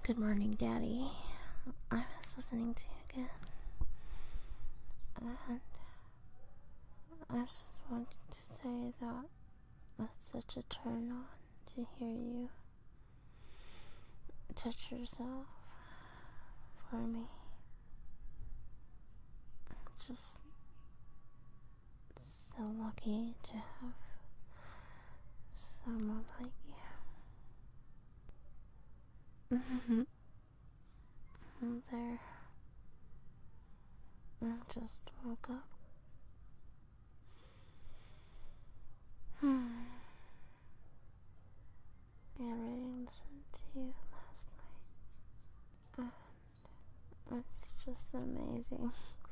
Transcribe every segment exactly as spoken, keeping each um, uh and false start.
Good morning, Daddy. I was listening to you again. And I just wanted to say that it's such a turn on to hear you touch yourself for me. I'm just so lucky to have someone like you. There. I just woke up. Hmm. I already listened to you last night. And it's just amazing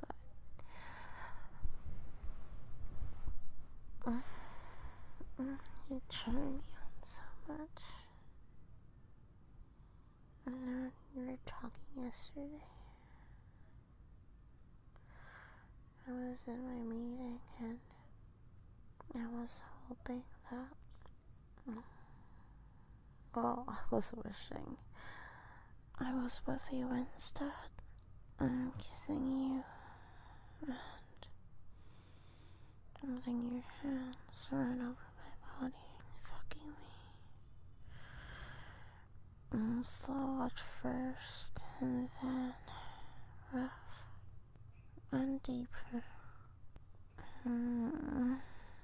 that uh, uh, you turn me on so much. And now we were talking yesterday. I was in my meeting and I was hoping that, well, I was wishing I was with you instead. I'm kissing you and letting your hands run over my body, fucking me. Mm, slow at first and then rough and deeper. Mm.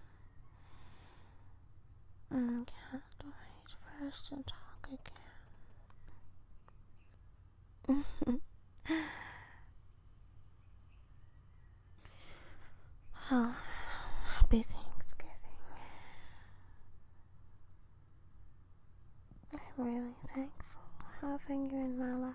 Mm, can't wait for us to talk again. Well, happy Thanksgiving. I'm really thankful having you in my life.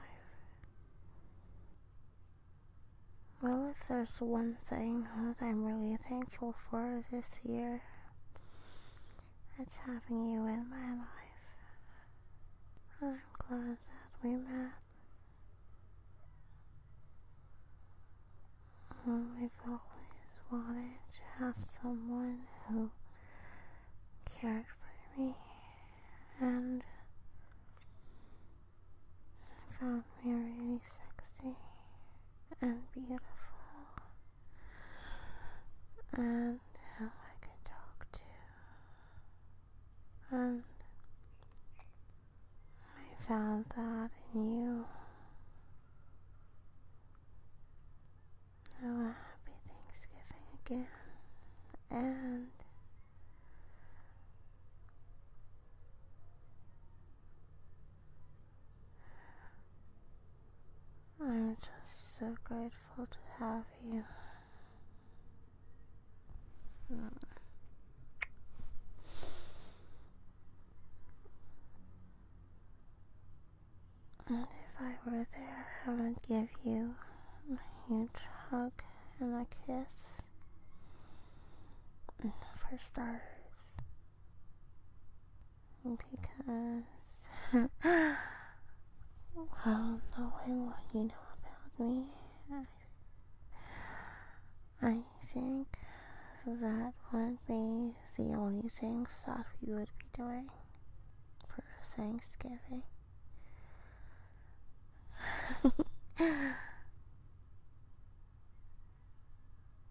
Well, if there's one thing that I'm really thankful for this year, it's having you in my life. I'm glad that we met. We've always wanted to have someone who cared for me and found me really sexy and beautiful and who I could talk to. And I found that in you. So happy Thanksgiving again. And I'm just so grateful to have you. Mm. And if I were there, I would give you a huge hug and a kiss. For starters. Because, well, knowing what you know about me, I, I think that would be the only things that we would be doing for Thanksgiving.